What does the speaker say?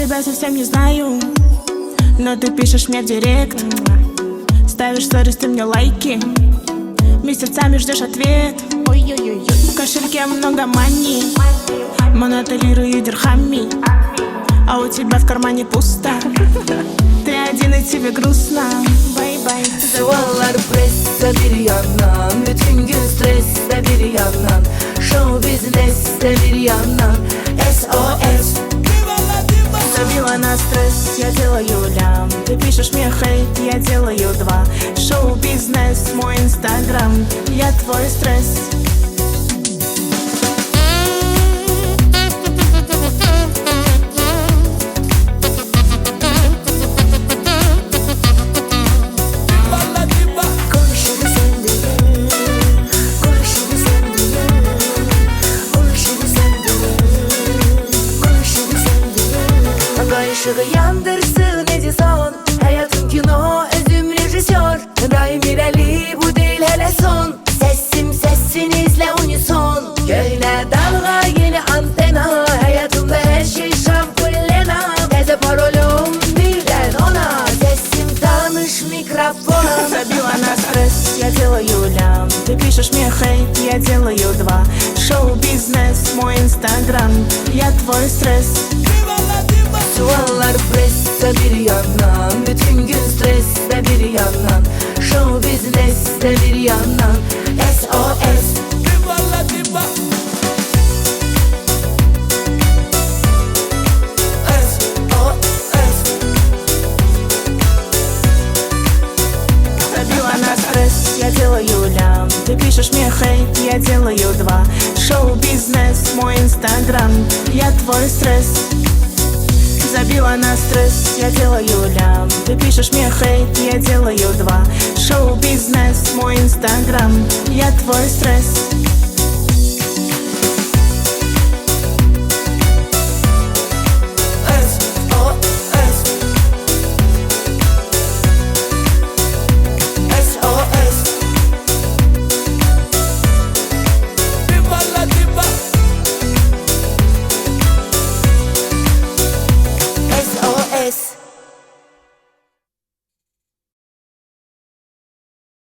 тебя совсем не знаю, но ты пишешь мне в директ, ставишь сторис, ты мне лайки, месяцами ждешь ответ. Ой-ой-ой, в кошельке много мани, монотолирую дирхами, а у тебя в кармане пусто. Ты один и тебе грустно. Bye-bye. Zavallar presse bir yandan, bütün gün stresse bir yandan, show business'te bir yandan, SOS. Забила на стресс, я делаю лям. Ты пишешь мне хейт, я делаю два. Шоу-бизнес, мой инстаграм, я твой стресс. Işığı yandırsın Edison, hayatım kino, özüm rejisör. Daim ileri, bu değil hele son. Sesim sessinizle unison. Köyne dalga, yeni antena. Hayatımda her şey şampullena. Teze parolum birden ona. Sesim tanış mikrofona. Забила на стресс, я делаю лям. Ты пишешь мне хейт, я делаю два. Шоу-бизнес, мой инстаграм, я твой стресс. Zavallar presse bir yandan, bütün gün stresse bir yandan, show business'te bir yandan, SOS. Забила на стресс, я делаю лям. Ты пишешь мне хейт, я делаю два. Шоу-бизнес, мой инстаграм, я твой стресс. Забила на стресс, я делаю лям. Ты пишешь мне хейт, я делаю два. Шоу-бизнес, мой инстаграм, я твой стресс.